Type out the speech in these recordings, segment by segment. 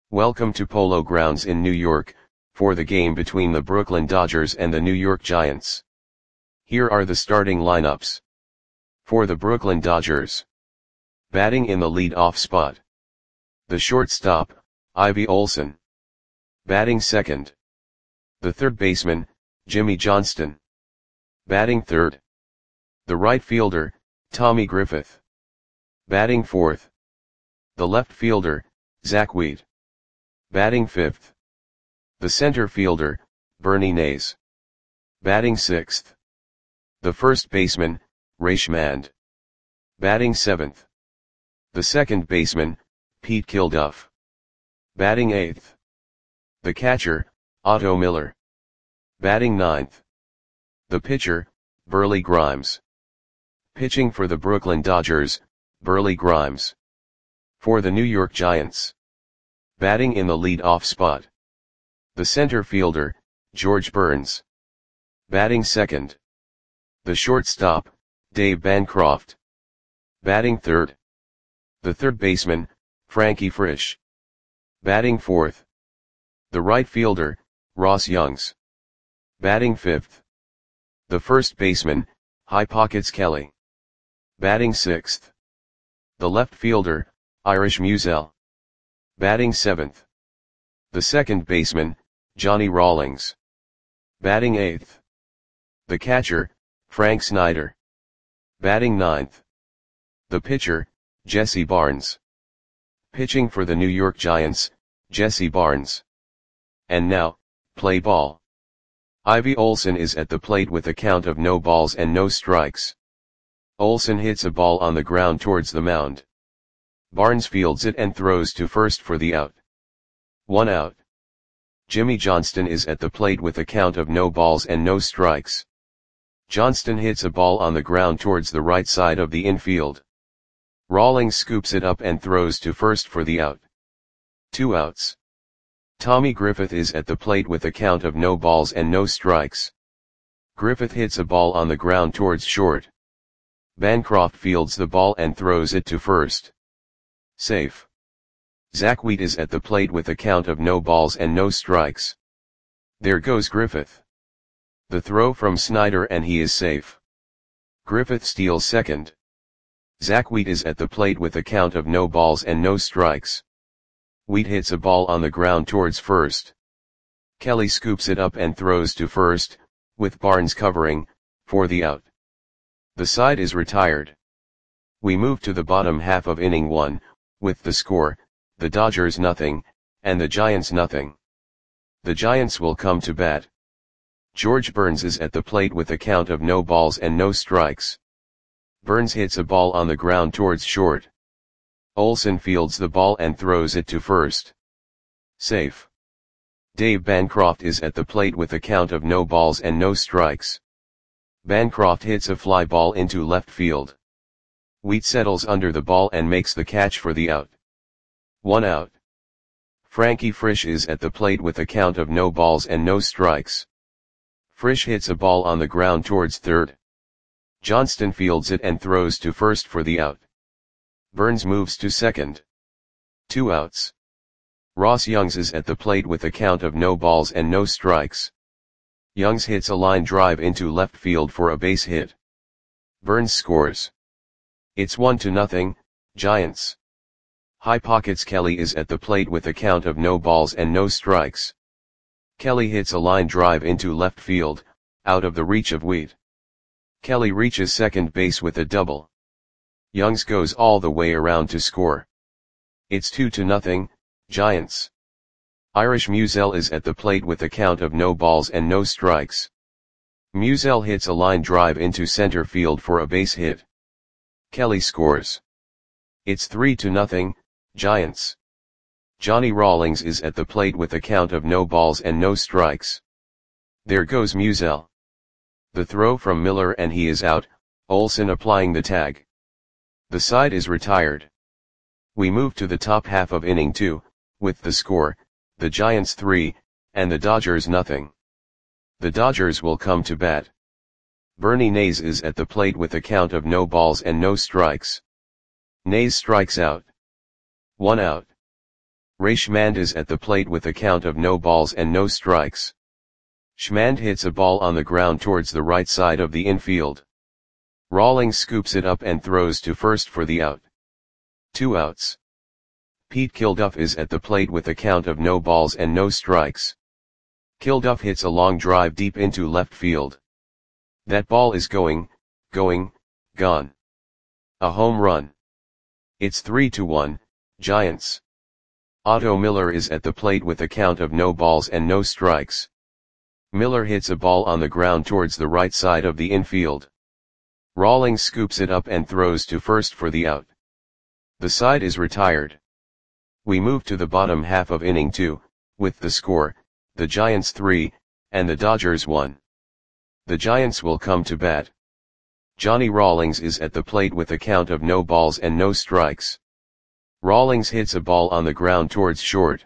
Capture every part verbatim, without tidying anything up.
Welcome to Polo Grounds in New York, for the game between the Brooklyn Dodgers and the New York Giants. Here are the starting lineups. For the Brooklyn Dodgers. Batting in the lead-off spot. The shortstop, Ivy Olson. Batting second. The third baseman, Jimmy Johnston. Batting third. The right fielder, Tommy Griffith. Batting fourth. The left fielder, Zach Wheat. Batting fifth. The center fielder, Bernie Nays. Batting sixth. The first baseman, Ray Schmand. Batting seventh. The second baseman, Pete Kilduff. Batting eighth. The catcher, Otto Miller. Batting ninth. The pitcher, Burley Grimes. Pitching for the Brooklyn Dodgers, Burley Grimes. For the New York Giants. Batting in the lead-off spot. The center fielder, George Burns. Batting second. The shortstop, Dave Bancroft. Batting third. The third baseman, Frankie Frisch. Batting fourth. The right fielder, Ross Youngs. Batting fifth. The first baseman, High Pockets Kelly. Batting sixth. The left fielder, Irish Musial. Batting seventh. The second baseman, Johnny Rawlings. Batting eighth. The catcher, Frank Snyder. Batting ninth. The pitcher, Jesse Barnes. Pitching for the New York Giants, Jesse Barnes. And now, play ball. Ivy Olson is at the plate with a count of no balls and no strikes. Olson hits a ball on the ground towards the mound. Barnes fields it and throws to first for the out. One out. Jimmy Johnston is at the plate with a count of no balls and no strikes. Johnston hits a ball on the ground towards the right side of the infield. Rawlings scoops it up and throws to first for the out. Two outs. Tommy Griffith is at the plate with a count of no balls and no strikes. Griffith hits a ball on the ground towards short. Bancroft fields the ball and throws it to first. Safe. Zach Wheat is at the plate with a count of no balls and no strikes. There goes Griffith. The throw from Snyder and he is safe. Griffith steals second. Zach Wheat is at the plate with a count of no balls and no strikes. Wheat hits a ball on the ground towards first. Kelly scoops it up and throws to first, with Barnes covering, for the out. The side is retired. We move to the bottom half of inning one, with the score, the Dodgers nothing, and the Giants nothing. The Giants will come to bat. George Burns is at the plate with a count of no balls and no strikes. Burns hits a ball on the ground towards short. Olson fields the ball and throws it to first. Safe. Dave Bancroft is at the plate with a count of no balls and no strikes. Bancroft hits a fly ball into left field. Wheat settles under the ball and makes the catch for the out. One out. Frankie Frisch is at the plate with a count of no balls and no strikes. Frisch hits a ball on the ground towards third. Johnston fields it and throws to first for the out. Burns moves to second. Two outs. Ross Youngs is at the plate with a count of no balls and no strikes. Youngs hits a line drive into left field for a base hit. Burns scores. It's one to nothing, Giants. High Pockets Kelly is at the plate with a count of no balls and no strikes. Kelly hits a line drive into left field, out of the reach of Wheat. Kelly reaches second base with a double. Youngs goes all the way around to score. It's two to nothing, Giants. Irish Musial is at the plate with a count of no balls and no strikes. Musial hits a line drive into center field for a base hit. Kelly scores. It's three to nothing, Giants. Johnny Rawlings is at the plate with a count of no balls and no strikes. There goes Musial. The throw from Miller and he is out, Olson applying the tag. The side is retired. We move to the top half of inning two, with the score, the Giants three, and the Dodgers nothing. The Dodgers will come to bat. Bernie Nays is at the plate with a count of no balls and no strikes. Nays strikes out. One out. Ray Schmand is at the plate with a count of no balls and no strikes. Schmand hits a ball on the ground towards the right side of the infield. Rawlings scoops it up and throws to first for the out. Two outs. Pete Kilduff is at the plate with a count of no balls and no strikes. Kilduff hits a long drive deep into left field. That ball is going, going, gone. A home run. It's three to one, Giants. Otto Miller is at the plate with a count of no balls and no strikes. Miller hits a ball on the ground towards the right side of the infield. Rawlings scoops it up and throws to first for the out. The side is retired. We move to the bottom half of inning two, with the score, the Giants three, and the Dodgers one. The Giants will come to bat. Johnny Rawlings is at the plate with a count of no balls and no strikes. Rawlings hits a ball on the ground towards short.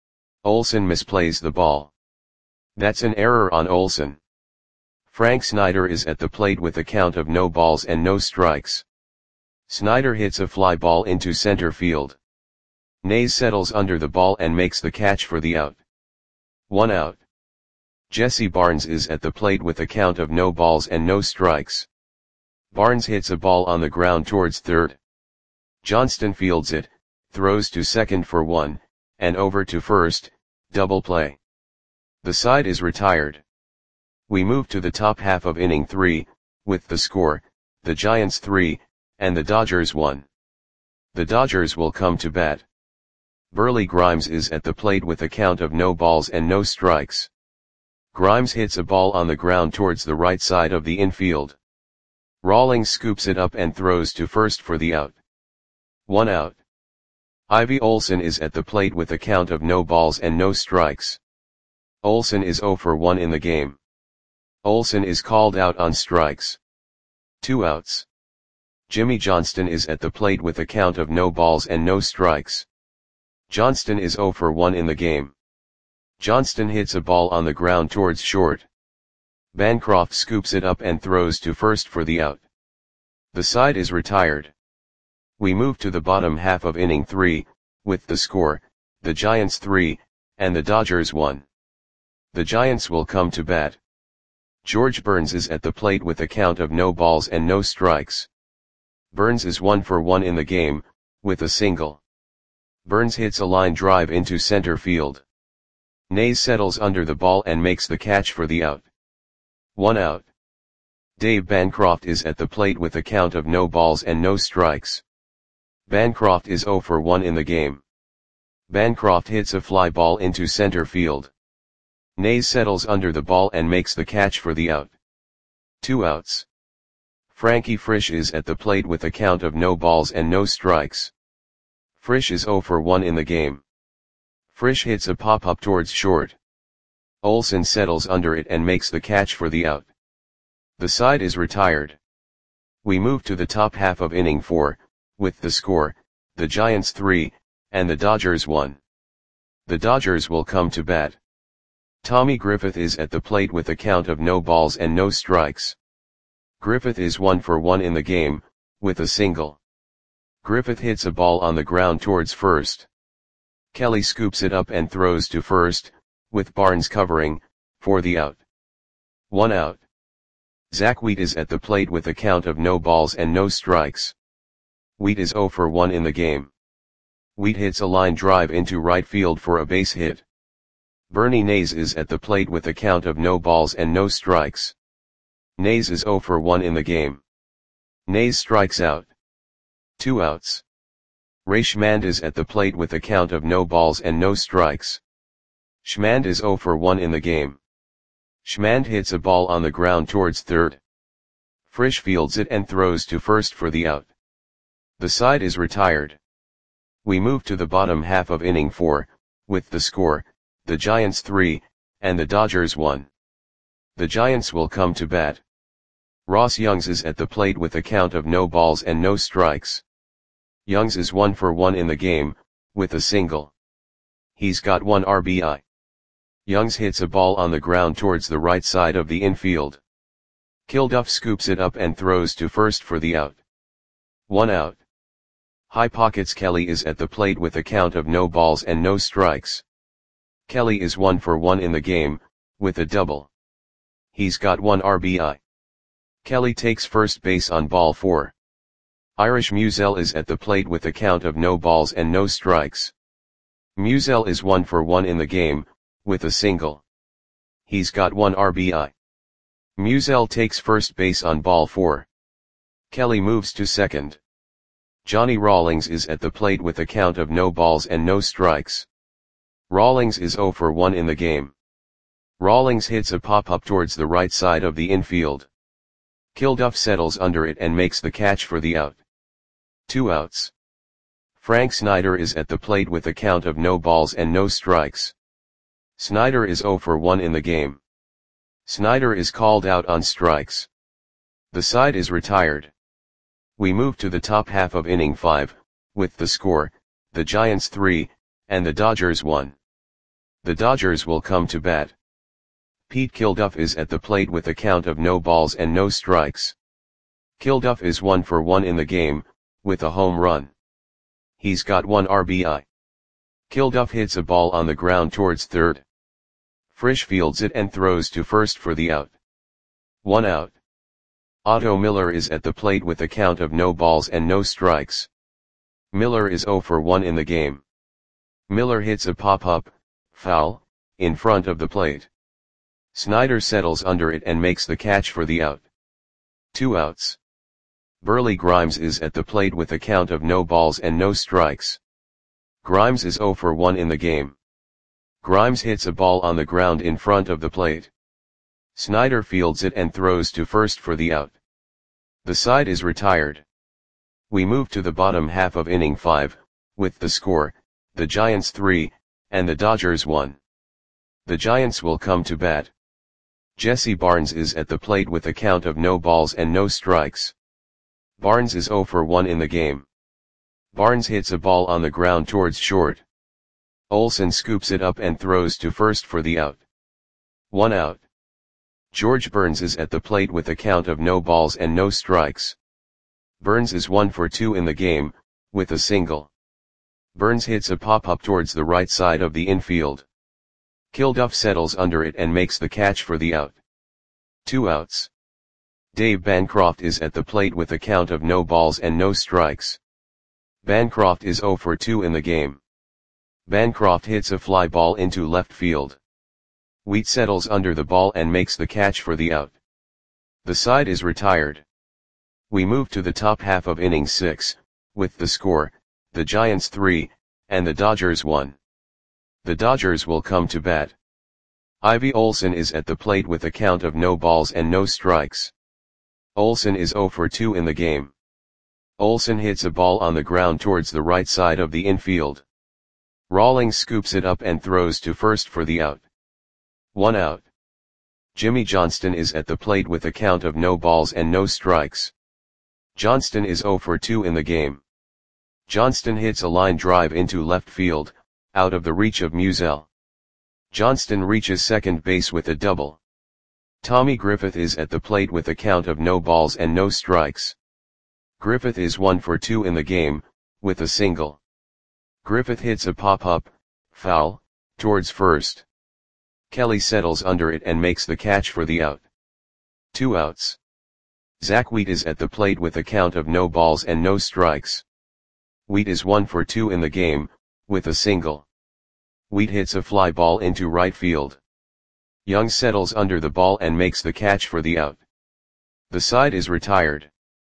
Olson misplays the ball. That's an error on Olson. Frank Snyder is at the plate with a count of no balls and no strikes. Snyder hits a fly ball into center field. Nays settles under the ball and makes the catch for the out. One out. Jesse Barnes is at the plate with a count of no balls and no strikes. Barnes hits a ball on the ground towards third. Johnston fields it, throws to second for one, and over to first, double play. The side is retired. We move to the top half of inning three, with the score, the Giants three, and the Dodgers one. The Dodgers will come to bat. Burley Grimes is at the plate with a count of no balls and no strikes. Grimes hits a ball on the ground towards the right side of the infield. Rawlings scoops it up and throws to first for the out. One out. Ivy Olson is at the plate with a count of no balls and no strikes. Olson is oh for one in the game. Olson is called out on strikes. Two outs. Jimmy Johnston is at the plate with a count of no balls and no strikes. Johnston is oh for one in the game. Johnston hits a ball on the ground towards short. Bancroft scoops it up and throws to first for the out. The side is retired. We move to the bottom half of inning three, with the score, the Giants three, and the Dodgers one. The Giants will come to bat. George Burns is at the plate with a count of no balls and no strikes. Burns is one for one in the game, with a single. Burns hits a line drive into center field. Nays settles under the ball and makes the catch for the out. One out. Dave Bancroft is at the plate with a count of no balls and no strikes. Bancroft is oh for one in the game. Bancroft hits a fly ball into center field. Nays settles under the ball and makes the catch for the out. Two outs. Frankie Frisch is at the plate with a count of no balls and no strikes. Frisch is oh for one in the game. Frisch hits a pop-up towards short. Olson settles under it and makes the catch for the out. The side is retired. We move to the top half of inning four, with the score, the Giants three, and the Dodgers one. The Dodgers will come to bat. Tommy Griffith is at the plate with a count of no balls and no strikes. Griffith is one for one in the game, with a single. Griffith hits a ball on the ground towards first. Kelly scoops it up and throws to first, with Barnes covering, for the out. One out. Zach Wheat is at the plate with a count of no balls and no strikes. Wheat is oh for one in the game. Wheat hits a line drive into right field for a base hit. Bernie Nays is at the plate with a count of no balls and no strikes. Nays is oh for one in the game. Nays strikes out. Two outs. Ray Schmand is at the plate with a count of no balls and no strikes. Schmand is oh for one in the game. Schmand hits a ball on the ground towards third. Frisch fields it and throws to first for the out. The side is retired. We move to the bottom half of inning four, with the score, the Giants three, and the Dodgers one. The Giants will come to bat. Ross Youngs is at the plate with a count of no balls and no strikes. Youngs is one for one in the game, with a single. He's got one R B I. Youngs hits a ball on the ground towards the right side of the infield. Kilduff scoops it up and throws to first for the out. One out. High pockets. Kelly is at the plate with a count of no balls and no strikes. Kelly is one for one in the game, with a double. He's got one R B I. Kelly takes first base on ball four. Irish Musiel is at the plate with a count of no balls and no strikes. Musiel is one for one in the game, with a single. He's got one R B I. Musiel takes first base on ball four. Kelly moves to second. Johnny Rawlings is at the plate with a count of no balls and no strikes. Rawlings is zero for one in the game. Rawlings hits a pop-up towards the right side of the infield. Kilduff settles under it and makes the catch for the out. Two outs. Frank Snyder is at the plate with a count of no balls and no strikes. Snyder is zero for one in the game. Snyder is called out on strikes. The side is retired. We move to the top half of inning five, with the score, the Giants three, and the Dodgers one. The Dodgers will come to bat. Pete Kilduff is at the plate with a count of no balls and no strikes. Kilduff is one for one in the game, with a home run. He's got one R B I. Kilduff hits a ball on the ground towards third. Frisch fields it and throws to first for the out. One out. Otto Miller is at the plate with a count of no balls and no strikes. Miller is zero for one in the game. Miller hits a pop-up, foul, in front of the plate. Snyder settles under it and makes the catch for the out. Two outs. Burley Grimes is at the plate with a count of no balls and no strikes. Grimes is zero for one in the game. Grimes hits a ball on the ground in front of the plate. Snyder fields it and throws to first for the out. The side is retired. We move to the bottom half of inning five, with the score, the Giants three, and the Dodgers one. The Giants will come to bat. Jesse Barnes is at the plate with a count of no balls and no strikes. Barnes is zero for one in the game. Barnes hits a ball on the ground towards short. Olson scoops it up and throws to first for the out. One out. George Burns is at the plate with a count of no balls and no strikes. Burns is one for two in the game, with a single. Burns hits a pop-up towards the right side of the infield. Kilduff settles under it and makes the catch for the out. Two outs. Dave Bancroft is at the plate with a count of no balls and no strikes. Bancroft is zero for two in the game. Bancroft hits a fly ball into left field. Wheat settles under the ball and makes the catch for the out. The side is retired. We move to the top half of inning six, with the score, the Giants three, and the Dodgers one. The Dodgers will come to bat. Ivy Olson is at the plate with a count of no balls and no strikes. Olson is zero for two in the game. Olson hits a ball on the ground towards the right side of the infield. Rawlings scoops it up and throws to first for the out. One out. Jimmy Johnston is at the plate with a count of no balls and no strikes. Johnston is zero for two in the game. Johnston hits a line drive into left field, out of the reach of Musiel. Johnston reaches second base with a double. Tommy Griffith is at the plate with a count of no balls and no strikes. Griffith is one for two in the game, with a single. Griffith hits a pop-up, foul, towards first. Kelly settles under it and makes the catch for the out. Two outs. Zach Wheat is at the plate with a count of no balls and no strikes. Wheat is one for two in the game, with a single. Wheat hits a fly ball into right field. Young settles under the ball and makes the catch for the out. The side is retired.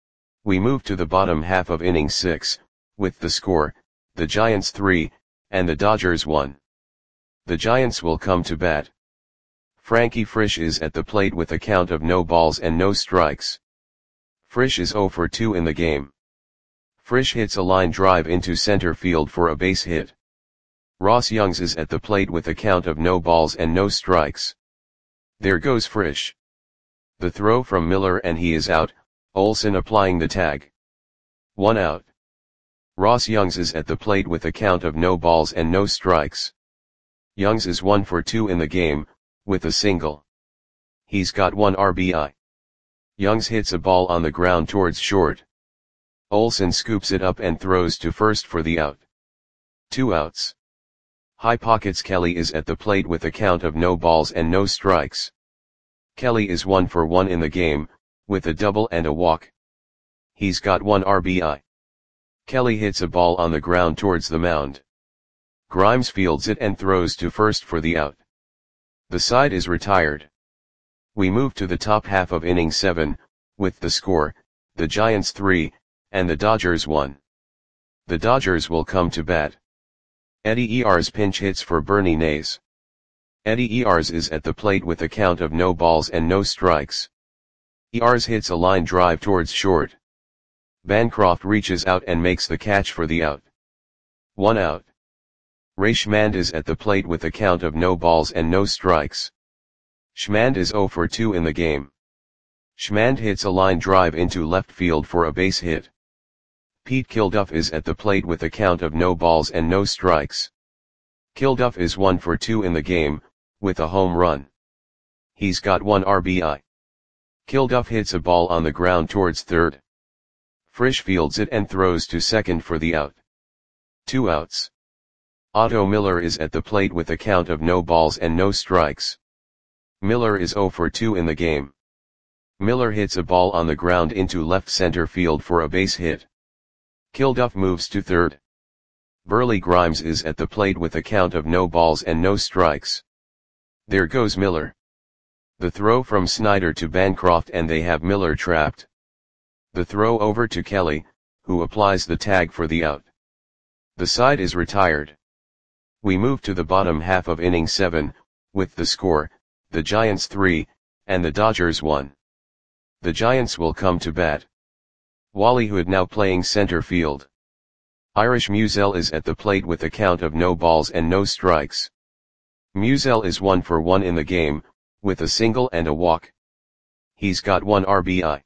We move to the bottom half of inning six, with the score, the Giants three, and the Dodgers one. The Giants will come to bat. Frankie Frisch is at the plate with a count of no balls and no strikes. Frisch is zero for two in the game. Frisch hits a line drive into center field for a base hit. Ross Youngs is at the plate with a count of no balls and no strikes. There goes Frisch. The throw from Miller and he is out, Olson applying the tag. One out. Ross Youngs is at the plate with a count of no balls and no strikes. Youngs is one for two in the game, with a single. He's got one R B I. Youngs hits a ball on the ground towards short. Olson scoops it up and throws to first for the out. Two outs. High pockets. Kelly is at the plate with a count of no balls and no strikes. Kelly is one for one in the game, with a double and a walk. He's got one R B I. Kelly hits a ball on the ground towards the mound. Grimes fields it and throws to first for the out. The side is retired. We move to the top half of inning seven, with the score, the Giants three, and the Dodgers one. The Dodgers will come to bat. Eddie Ears pinch hits for Bernie Nays. Eddie Ears is at the plate with a count of no balls and no strikes. Ears hits a line drive towards short. Bancroft reaches out and makes the catch for the out. One out. Ray Schmand is at the plate with a count of no balls and no strikes. Schmand is zero for two in the game. Schmand hits a line drive into left field for a base hit. Pete Kilduff is at the plate with a count of no balls and no strikes. Kilduff is one for two in the game, with a home run. He's got one R B I. Kilduff hits a ball on the ground towards third. Frisch fields it and throws to second for the out. Two outs. Otto Miller is at the plate with a count of no balls and no strikes. Miller is zero for two in the game. Miller hits a ball on the ground into left center field for a base hit. Kilduff moves to third. Burley Grimes is at the plate with a count of no balls and no strikes. There goes Miller. The throw from Snyder to Bancroft and they have Miller trapped. The throw over to Kelly, who applies the tag for the out. The side is retired. We move to the bottom half of inning seven, with the score, the Giants three, and the Dodgers one. The Giants will come to bat. Wally Hood now playing center field. Irish Musial is at the plate with a count of no balls and no strikes. Musial is one for one in the game, with a single and a walk. He's got one R B I.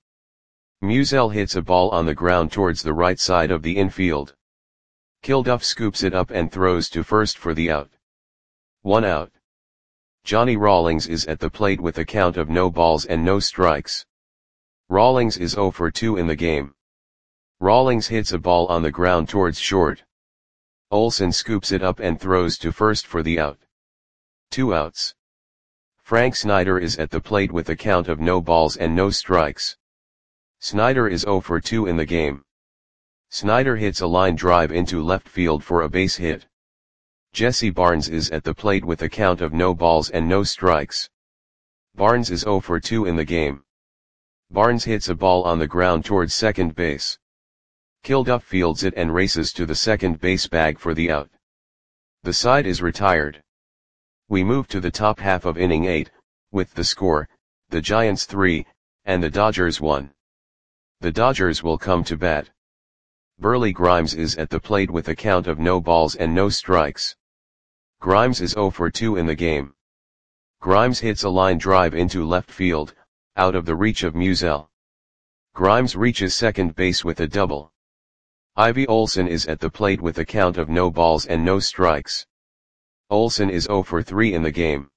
Musial hits a ball on the ground towards the right side of the infield. Kilduff scoops it up and throws to first for the out. One out. Johnny Rawlings is at the plate with a count of no balls and no strikes. Rawlings is zero for two in the game. Rawlings hits a ball on the ground towards short. Olson scoops it up and throws to first for the out. Two outs. Frank Snyder is at the plate with a count of no balls and no strikes. Snyder is zero for two in the game. Snyder hits a line drive into left field for a base hit. Jesse Barnes is at the plate with a count of no balls and no strikes. Barnes is zero for two in the game. Barnes hits a ball on the ground towards second base. Kilduff fields it and races to the second base bag for the out. The side is retired. We move to the top half of inning eight, with the score, the Giants three, and the Dodgers one. The Dodgers will come to bat. Burley Grimes is at the plate with a count of no balls and no strikes. Grimes is zero for two in the game. Grimes hits a line drive into left field, out of the reach of Musial. Grimes reaches second base with a double. Ivy Olson is at the plate with a count of no balls and no strikes. Olson is zero for three in the game.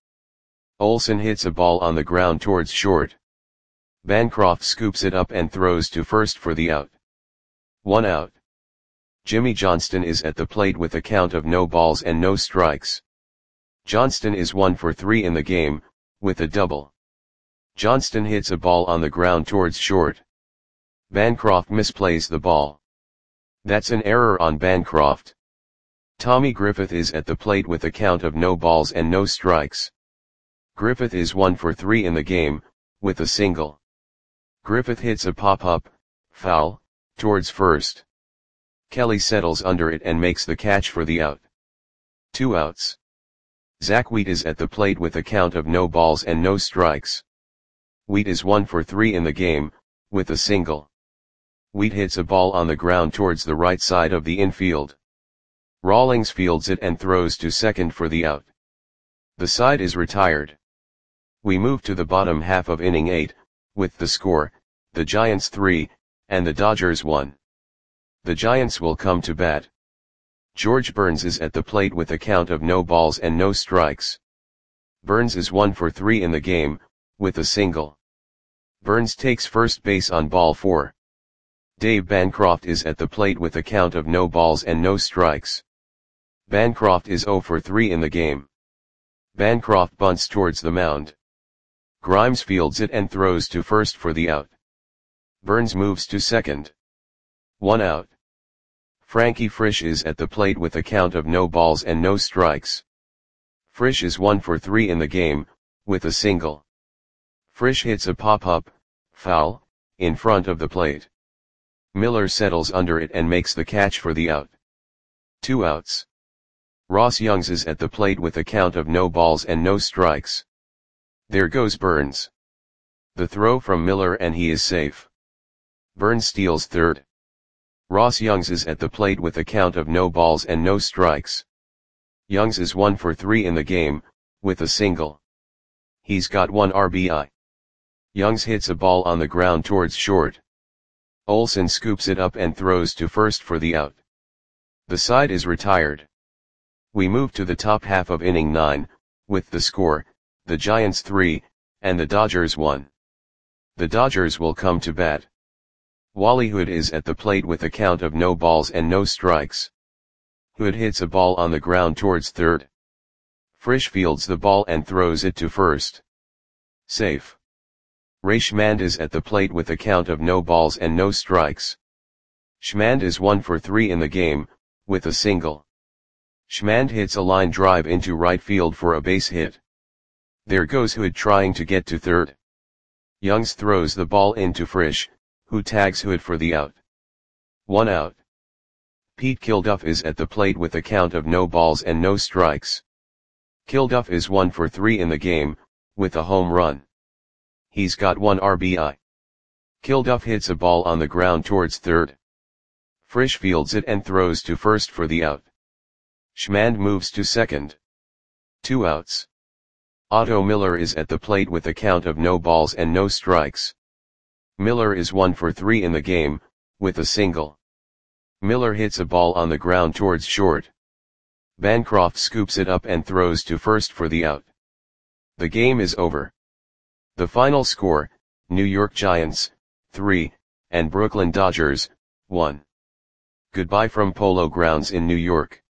Olson hits a ball on the ground towards short. Bancroft scoops it up and throws to first for the out. One out. Jimmy Johnston is at the plate with a count of no balls and no strikes. Johnston is one for three in the game, with a double. Johnston hits a ball on the ground towards short. Bancroft misplays the ball. That's an error on Bancroft. Tommy Griffith is at the plate with a count of no balls and no strikes. Griffith is one for three in the game, with a single. Griffith hits a pop-up, foul, towards first. Kelly settles under it and makes the catch for the out. Two outs. Zach Wheat is at the plate with a count of no balls and no strikes. Wheat is one for three in the game, with a single. Wheat hits a ball on the ground towards the right side of the infield. Rawlings fields it and throws to second for the out. The side is retired. We move to the bottom half of inning eight, with the score, the Giants three, and the Dodgers one. The Giants will come to bat. George Burns is at the plate with a count of no balls and no strikes. Burns is one for three in the game, with a single. Burns takes first base on ball four. Dave Bancroft is at the plate with a count of no balls and no strikes. Bancroft is zero for three in the game. Bancroft bunts towards the mound. Grimes fields it and throws to first for the out. Burns moves to second. One out. Frankie Frisch is at the plate with a count of no balls and no strikes. Frisch is one for three in the game, with a single. Frisch hits a pop-up, foul, in front of the plate. Miller settles under it and makes the catch for the out. Two outs. Ross Youngs is at the plate with a count of no balls and no strikes. There goes Burns. The throw from Miller and he is safe. Burns steals third. Ross Youngs is at the plate with a count of no balls and no strikes. Youngs is one for three in the game, with a single. He's got one R B I. Youngs hits a ball on the ground towards short. Olsen scoops it up and throws to first for the out. The side is retired. We move to the top half of inning nine, with the score, the Giants three, and the Dodgers one. The Dodgers will come to bat. Wally Hood is at the plate with a count of no balls and no strikes. Hood hits a ball on the ground towards third. Frisch fields the ball and throws it to first. Safe. Ray Schmand is at the plate with a count of no balls and no strikes. Schmand is one for three in the game, with a single. Schmand hits a line drive into right field for a base hit. There goes Hood trying to get to third. Youngs throws the ball into Frisch, who tags Hood for the out. One out. Pete Kilduff is at the plate with a count of no balls and no strikes. Kilduff is one for three in the game, with a home run. He's got one R B I. Kilduff hits a ball on the ground towards third. Frisch fields it and throws to first for the out. Schmand moves to second. Two outs. Otto Miller is at the plate with a count of no balls and no strikes. Miller is one for three in the game, with a single. Miller hits a ball on the ground towards short. Bancroft scoops it up and throws to first for the out. The game is over. The final score, New York Giants, three, and Brooklyn Dodgers, one. Goodbye from Polo Grounds in New York.